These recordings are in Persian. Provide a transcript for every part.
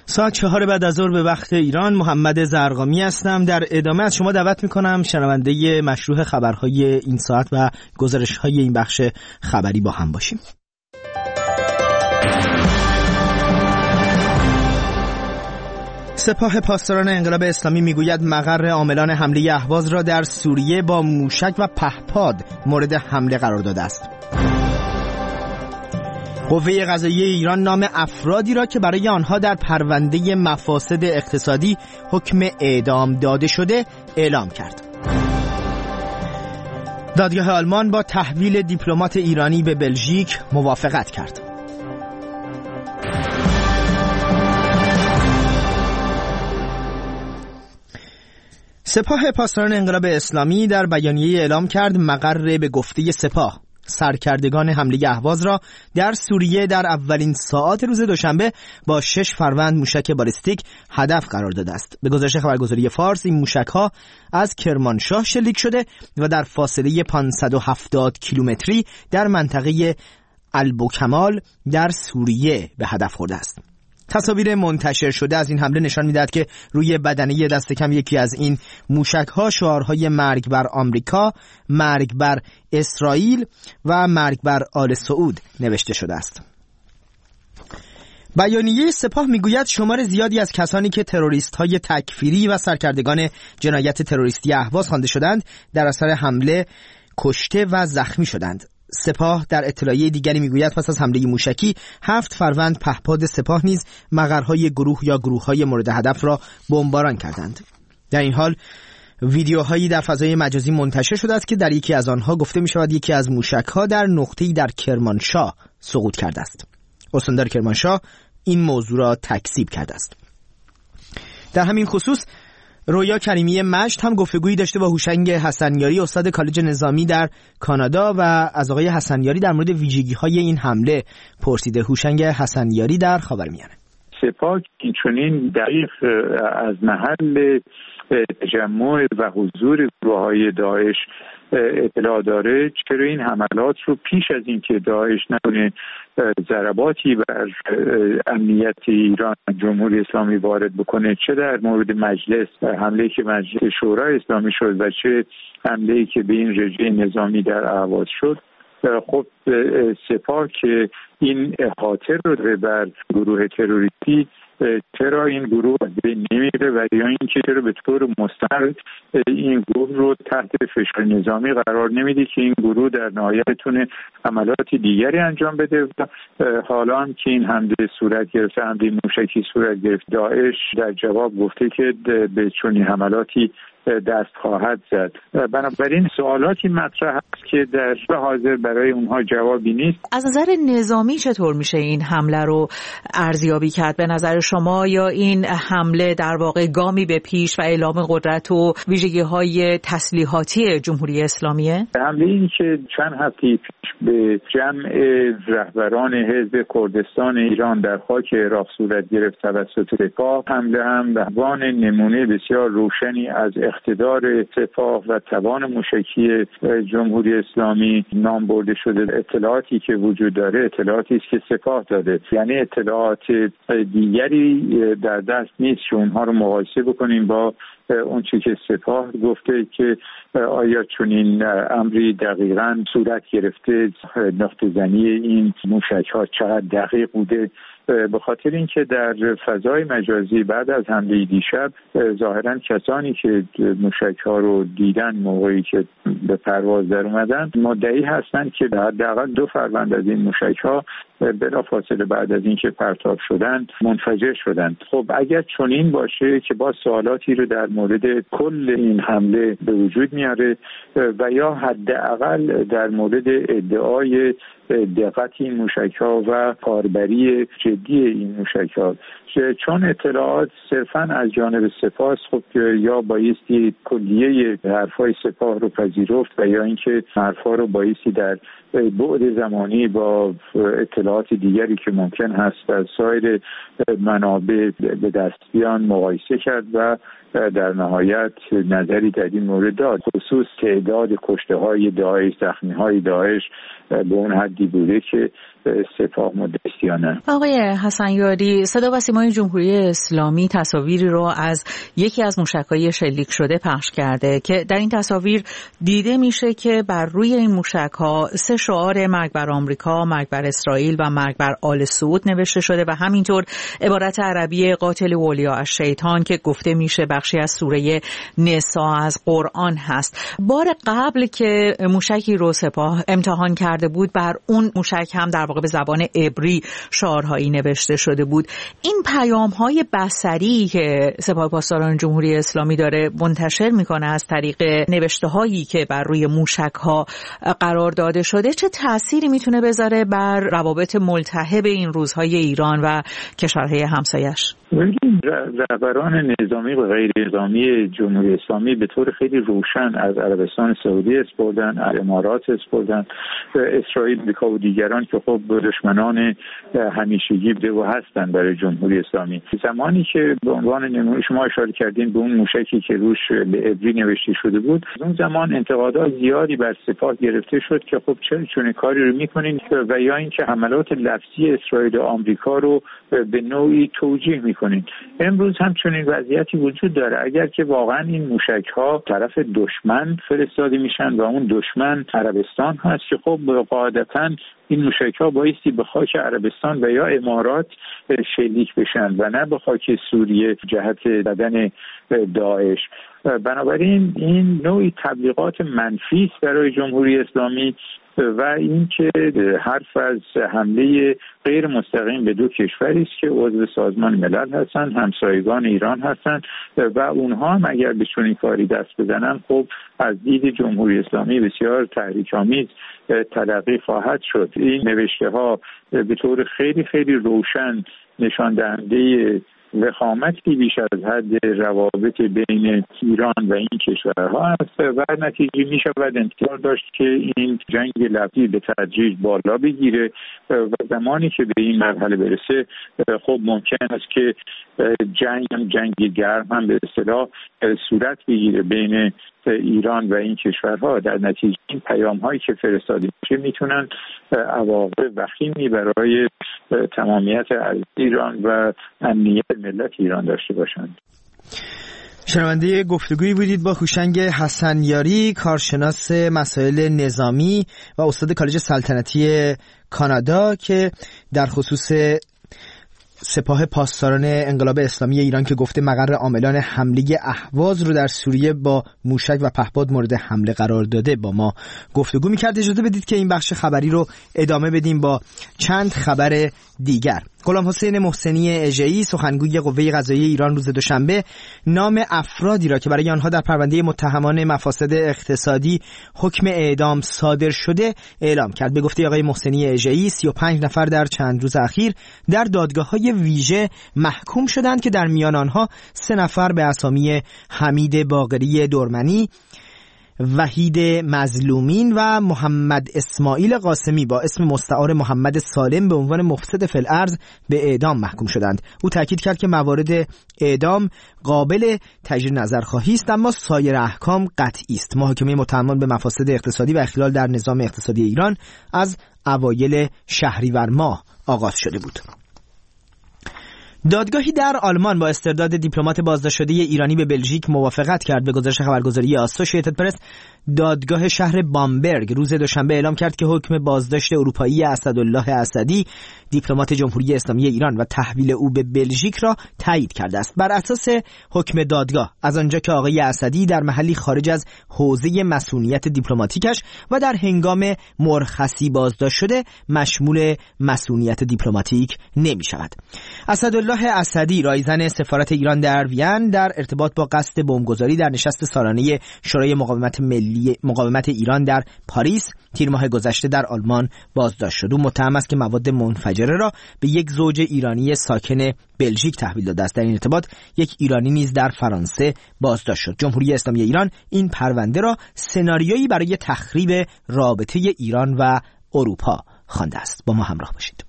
ساعت 4 بعد از ظهر به وقت ایران. محمد زرقامی هستم. در ادامه از شما دعوت میکنم شنونده مشروع خبرهای این ساعت و گزارشهای این بخش خبری با هم باشیم. سپاه پاسداران انقلاب اسلامی میگوید مقر عاملان حمله اهواز را در سوریه با موشک و پهپاد مورد حمله قرار داده است. قوه قضاییه ایران نام افرادی را که برای آنها در پرونده مفاسد اقتصادی حکم اعدام داده شده اعلام کرد. دادگاه آلمان با تحویل دیپلمات ایرانی به بلژیک موافقت کرد. سپاه پاسداران انقلاب اسلامی در بیانیه اعلام کرد مقر به گفته سپاه سرکردگان حمله اهواز را در سوریه در اولین ساعات روز دوشنبه با 6 فروند موشک بالستیک هدف قرار داده است. به گزارش خبرگزاری فارس این موشک‌ها از کرمانشاه شلیک شده و در فاصله 570 کیلومتری در منطقه البوکمال در سوریه به هدف خورده است. تصاویر منتشر شده از این حمله نشان می‌دهد که روی بدنه دست کم یکی از این موشک‌ها شعارهای مرگ بر آمریکا، مرگ بر اسرائیل و مرگ بر آل سعود نوشته شده است. بیانیه سپاه میگوید شمار زیادی از کسانی که تروریست‌های تکفیری و سرکردگان جنایت تروریستی اهواز خوانده شدند در اثر حمله کشته و زخمی شدند. سپاه در اطلاعیه دیگری میگوید پس از حمله موشکی 7 فروند پهپاد سپاه نیز مقرهای گروه یا گروه‌های مورد هدف را بمباران کردند. در این حال ویدیوهایی در فضای مجازی منتشر شده است که در یکی از آنها گفته می‌شود یکی از موشک‌ها در نقطه‌ای در کرمانشاه سقوط کرده است. استاندار کرمانشاه این موضوع را تکذیب کرده است. در همین خصوص رویا کریمی مجد هم گفتگویی داشته با هوشنگ حسنیاری استاد کالج نظامی در کانادا و از آقای حسنیاری در مورد ویژگی‌های این حمله پرسیده. هوشنگ حسنیاری در خاورمیانه. سپاه چنین دقیق از محل تجمع و حضور گروه‌های داعش اطلاع داره، چرا این حملات رو پیش از اینکه داعش نتونه ضرباتی بر امنیت ایران جمهوری اسلامی وارد بکنه، چه در مورد مجلس حمله‌ای که مجلس شورای اسلامی شد و چه حمله‌ای که به این رژه نظامی در اهواز شد، خب سپاه که این احاطه رو بر گروه تروریستی، چرا این گروه بین نمیره و یا اینکه چرا به طور مستقل این گروه رو تحت فشار نظامی قرار نمیده که این گروه در نهایت بتونه عملیات دیگری انجام بده. و حالا هم که این حمله صورت گرفته، حمله موشکی صورت گرفت، داعش در جواب گفته که به چنین حملاتی دست خواهد زد. بنابراین سوالاتی مطرح هست که در حاضر برای اونها جوابی نیست. از نظر نظامی چطور میشه این حمله رو ارزیابی کرد به نظر شما؟ یا این حمله در واقع گامی به پیش و اعلام قدرت و ویژگی‌های تسلیحاتی جمهوری اسلامیه؟ حمله این که چند هفته پیش به جمع رهبران حزب کردستان ایران در خاک عراق صورت گرفت توسط سپاه، حمله هم به عنوان نمونه بسیار روشنی از اقتدار سپاه و توان موشکی جمهوری اسلامی نام برده شده. اطلاعاتی که وجود داره اطلاعاتی است که سپاه داده، یعنی اطلاعات دیگری در دست نیست که اونها رو مقایسه بکنیم با اون چیزی که سپاه گفته که آیا چنین امری دقیقاً صورت گرفته، نقطه زنی این موشک‌ها چقدر دقیق بوده. به خاطر اینکه در فضای مجازی بعد از حمله دیشب ظاهراً کسانی که موشک‌ها رو دیدن موقعی که به پرواز در اومدن مدعی هستند که حداقل 2 فروند از این موشک‌ها بلافاصله بعد از اینکه پرتاب شدن منفجر شدند. خب اگر چنین باشه که با سوالاتی رو در مورد کل این حمله به وجود میاره و یا حداقل در مورد ادعای دقت این موشک‌ها و کاربری جدی این موشک‌ها، چون اطلاعات صرفاً از جانب سپاه، خب یا بایستی کلیه حرفای سپاه رو پذیرفت و یا اینکه حرفا رو بایستی در بعد زمانی با اطلاعات دیگری که ممکن هست از سایر منابع به دست بیان مقایسه کرد و در نهایت نظری در این مورد داد. خصوص تعداد کشته های داعش، زخمی های داعش به اون حدی بوده که سپاه مدرس یا نه. آقای حسن یاری، صدا و سیمای جمهوری اسلامی تصاویری رو از یکی از موشک‌های شلیک شده پخش کرده که در این تصاویر دیده میشه که بر روی این موشک‌ها 3 شعار مرگ بر آمریکا، مرگ بر اسرائیل و مرگ بر آل سعود نوشته شده و همینطور عبارت عربی قاتل اولیاء الشیطان که گفته میشه بخشی از سوره نساء از قرآن هست. بار قبل که موشکی رو سپاه امتحان کرده بود، بر اون موشک هم در واقع به زبان عبری شعارهایی نوشته شده بود. این پیام‌های بصری که سپاه پاسداران جمهوری اسلامی داره منتشر میکنه از طریق نوشته‌هایی که بر روی موشک‌ها قرار داده شده، چه تأثیری میتونه بذاره بر روابط ملتهب این روزهای ایران و کشورهای همسایش؟ رهبران نظامی و غیر نظامی جمهوری اسلامی به طور خیلی روشن از عربستان سعودی اسپردن، امارات اسپردن، اسرائیل، امریکا و دیگران که خب دشمنان همیشگی بوده و هستن برای جمهوری اسلامی. زمانی که به عنوان نمونه شما اشاره کردین به اون موشکی که روش به عبری نوشته شده بود، اون زمان انتقادات زیادی بر سپاه گرفته شد که خب چرا چنین کاری رو میکنین و یا اینکه حملات لفظی اسرائیل و آمریکا رو به نوعی توجیه میکنین. امروز هم چنین وضعیتی وجود داره. اگر که واقعا این موشک‌ها طرف دشمن فرستاده میشن و اون دشمن عربستان هست که خب قاعدتاً این موشک‌ها بایستی به خاک عربستان و یا امارات شلیک بشن و نه به خاک سوریه جهت بدن داعش. بنابراین این نوعی تبلیغات منفی است برای جمهوری اسلامی و اینکه حرف از حمله غیر مستقیم به 2 کشوری است که عضو سازمان ملل هستند، همسایگان ایران هستند و اونها هم اگر به چنین کاری دست بزنن خب از دید جمهوری اسلامی بسیار تحریک‌آمیز تلقی خواهد شد. این نوشته‌ها به طور خیلی خیلی روشن نشان دهنده وخامتی بیش از حد روابط بین ایران و این کشورها است و نتیجه می شود انتظار داشت که این جنگ لفظی به تدریج بالا بگیره و زمانی که به این مرحله برسه خب ممکن است که جنگ گرم هم به اصطلاح صورت بگیره بین ایران و این کشورها. در نتیجه این پیام‌هایی که فرستاده میشه میتونن عواقب وخیمی برای تمامیت ایران و امنیت ملت ایران داشته باشند. شنونده گفتگویی بودید با هوشنگ حسن یاری، کارشناس مسائل نظامی و استاد کالج سلطنتی کانادا که در خصوص سپاه پاسداران انقلاب اسلامی ایران که گفته مقر عاملان حمله اهواز رو در سوریه با موشک و پهپاد مورد حمله قرار داده با ما گفتگو می‌کرد. اجازه بدید که این بخش خبری رو ادامه بدیم با چند خبر دیگر. غلام حسین محسنی اژه‌ای سخنگوی قوه قضاییه ایران روز دوشنبه نام افرادی را که برای آنها در پرونده متهمان مفاسد اقتصادی حکم اعدام صادر شده اعلام کرد. به گفته آقای محسنی اژه‌ای 35 نفر در چند روز اخیر در دادگاه‌های ویژه محکوم شدند که در میان آنها 3 نفر به اسامی حمید باقری دورمنی، وحید مظلومین و محمد اسماعیل قاسمی با اسم مستعار محمد سالم به عنوان مفسد فی الارض به اعدام محکوم شدند. او تاکید کرد که موارد اعدام قابل تجدید نظرخواهی است اما سایر احکام قطعی است. محاکمه متهمان به مفاسد اقتصادی و اخلال در نظام اقتصادی ایران از اوایل شهریور ماه آغاز شده بود. دادگاهی در آلمان با استرداد دیپلمات بازداشت شده ایرانی به بلژیک موافقت کرد. به گزارش خبرگزاری آسوشییتد پرس، دادگاه شهر بامبرگ روز دوشنبه اعلام کرد که حکم بازداشت اروپایی اسدالله اسدی، دیپلمات جمهوری اسلامی ایران و تحویل او به بلژیک را تایید کرده است. بر اساس حکم دادگاه، از آنجا که آقای اسدی در محلی خارج از حوزه مسئولیت دیپلماتیکش و در هنگام مرخصی بازداشت شده، مشمول مسئولیت دیپلماتیک نمی شود. اسدالله اسدی، رایزن سفارت ایران در وین، در ارتباط با قصد بمبگذاری در نشست سالانه شورای مقاومت ایران در پاریس تیر ماه گذشته در آلمان بازداشت شد. او متهم است که مواد منفجره را به یک زوج ایرانی ساکن بلژیک تحویل داده است. در این ارتباط یک ایرانی نیز در فرانسه بازداشت شد. جمهوری اسلامی ایران این پرونده را سناریویی برای تخریب رابطه ایران و اروپا خوانده است. با ما همراه باشید.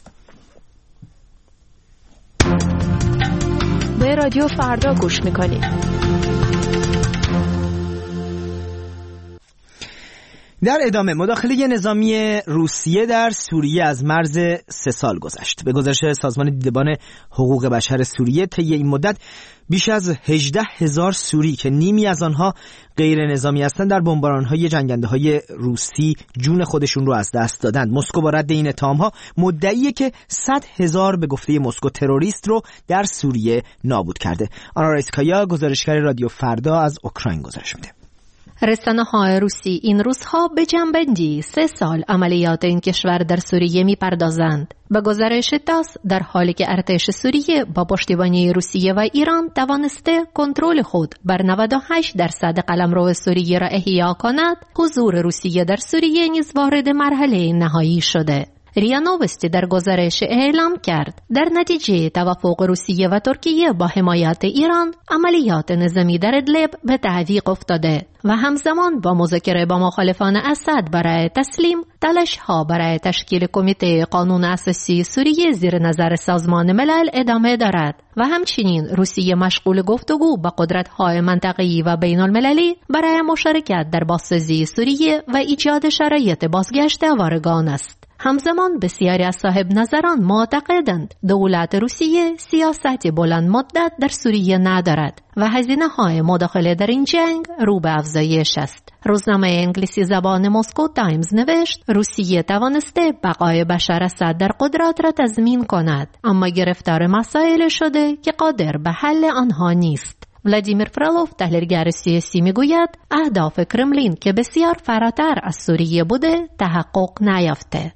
به رادیو فردا گوش میکنید. در ادامه مداخله نظامی روسیه در سوریه از مرز 3 سال گذشت. به گزارش سازمان دیدبان حقوق بشر سوریه طی این مدت بیش از 18,000 سوری که نیمی از آنها غیر نظامی هستند در بمباران‌های جنگنده‌های روسی جون خودشون رو از دست دادند. مسکو با رد این اتهام‌ها مدعیه که 100,000 به گفته مسکو تروریست رو در سوریه نابود کرده. آنا رایسکایا گزارشگر رادیو فردا از اوکراین گزارش میده. رسانه‌های روسی این روزها به جنبندی 3 سال عملیات این کشور در سوریه می‌پردازند. به گزارش تاس، در حالی که ارتش سوریه با پشتیبانی روسیه و ایران توانسته کنترل خود بر 98% قلمرو سوریه را احیا کند، حضور روسیه در سوریه نیز وارد مرحله نهایی شده. ریا نوستی در گزارش اعلام کرد در نتیجه توافق روسیه و ترکیه با حمایت ایران، عملیات نظامی در ادلب به تعویق افتاده و همزمان با مذاکره با مخالفان اسد برای تسلیم، تلاش‌ها برای تشکیل کمیته قانون اساسی سوریه زیر نظر سازمان ملل ادامه دارد و همچنین روسیه مشغول گفتگو با قدرت‌های منطقه‌ای و بین‌المللی برای مشارکت در بازسازی سوریه و ایجاد شرایط بازگشت آوارگان است. همزمان بسیاری از صاحب نظران معتقدند دولت روسیه سیاستی بلند مدت در سوریه ندارد و هزینه‌های مداخله در این جنگ رو به افزایش است. روزنامه انگلیسی زبان مسکو تایمز نوشت روسیه توانسته بقای بشار اسد در قدرت را تضمین کند، اما گرفتار مسائل شده که قادر به حل آنها نیست. ولادیمیر فرالوف تحلیلگر سیاسی میگوید اهداف کرملین که بسیار فراتر از سوریه بوده تحقق نیافته.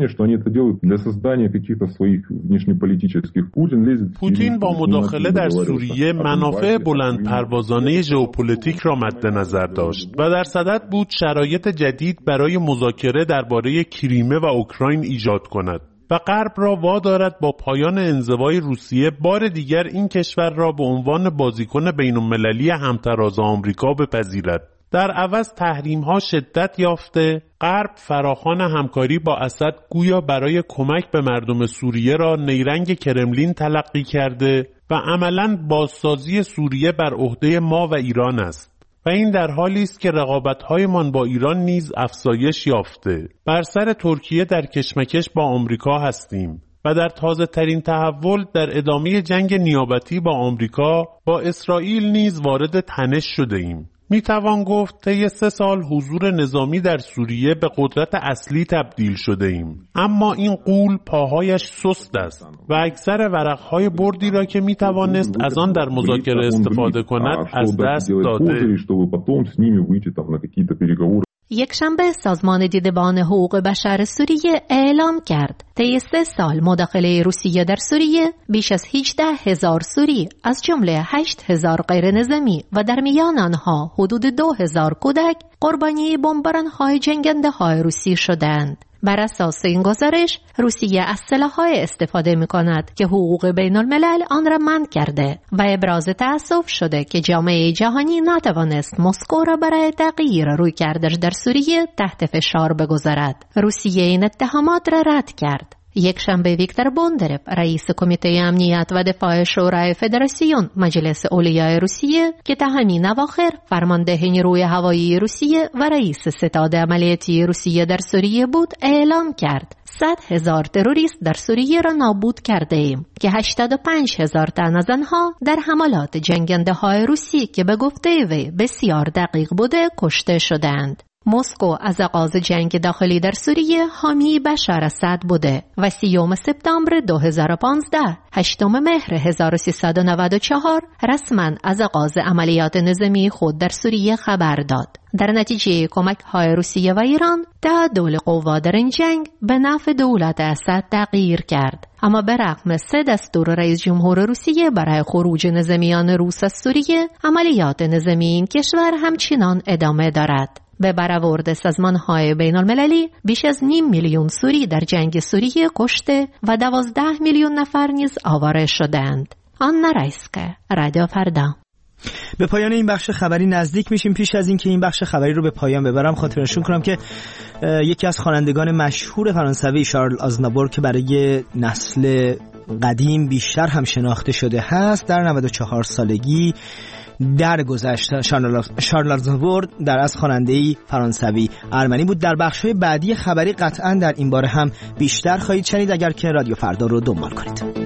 پوتین با مداخله در سوریه منافع بلند پروازانه ژئوپلیتیک را مد نظر داشت و در صدد بود شرایط جدید برای مذاکره درباره کریمه و اوکراین ایجاد کند و غرب را وادارد با پایان انزوای روسیه بار دیگر این کشور را به عنوان بازیکن بین‌المللی همتراز آمریکا بپذیرد. در عوض تحریم‌ها شدت یافته، غرب فراخوان همکاری با اسد گویا برای کمک به مردم سوریه را نیرنگ کرملین تلقی کرده و عملاً بازسازی سوریه بر عهده ما و ایران است. و این در حالی است که رقابت‌هایمان با ایران نیز افزایش یافته. بر سر ترکیه در کشمکش با آمریکا هستیم و در تازه‌ترین تحول در ادامه جنگ نیابتی با آمریکا با اسرائیل نیز وارد تنش شده ایم. میتوان گفت طی 3 سال حضور نظامی در سوریه به قدرت اصلی تبدیل شده ایم، اما این غول پاهایش سست است و اکثر ورقهای بردی را که میتوانست از آن در مذاکره استفاده کند از دست داده. یک شنبه سازمان دیدبان حقوق بشر سوریه اعلام کرد طی 3 سال مداخله روسیه در سوریه بیش از 18,000 سوری از جمله 8,000 غیر نظامی و در میان آنها حدود 2,000 کودک قربانی بمباران‌های جنگنده‌های روسی شدند. بر اساس این گزارش روسیه از سلاح‌های استفاده می‌کند که حقوق بین‌الملل آن را منع کرده و ابراز تأسف شده که جامعه جهانی نتوانست مسکو را برای تغییر رویکردش در سوریه تحت فشار بگذارد. روسیه این اتهامات را رد کرد. یک شنبه ویکتور بوندرف رئیس کمیته امنیت و دفاع شورای فدراسیون مجلس اولیای روسیه که تا همین اواخر فرمانده نیروی هوایی روسیه و رئیس ستاد عملیاتی روسیه در سوریه بود اعلام کرد 100,000 تروریست در سوریه را نابود کرده ایم که 85,000 تن از آنها در حملات جنگنده روسی که به گفته وی بسیار دقیق بوده کشته شدند. مسکو از آغاز جنگ داخلی در سوریه حامی بشار اسد بوده و 30 سپتامبر 2015 8 مهر 1394 رسما از آغاز عملیات نظامی خود در سوریه خبر داد. در نتیجه کمک‌های روسیه و ایران تعادل قوا در این جنگ به نفع دولت اسد تغییر کرد، اما به رغم 3 دستور رئیس جمهور روسیه برای خروج نظامیان روس از سوریه، عملیات نظامی این کشور همچنان ادامه دارد. به برآورد سازمان‌های بین‌المللی بیش از 500,000 سوری در جنگ سوریه کشته و 12 میلیون نفر نیز آواره شدند. آنا رایسکایا، رادیو فردا. به پایان این بخش خبری نزدیک میشیم. پیش از اینکه این بخش خبری رو به پایان ببرم خاطرنشون کنم که یکی از خوانندگان مشهور فرانسوی شارل آزنابور که برای نسل قدیم بیشتر هم شناخته شده هست در 94 سالگی درگذشت. شارل آزناور در از خواننده‌ای فرانسوی ارمنی بود. در بخش‌های بعدی خبری قطعاً در این باره هم بیشتر خواهید شنید اگر که رادیو فردا رو دنبال کنید.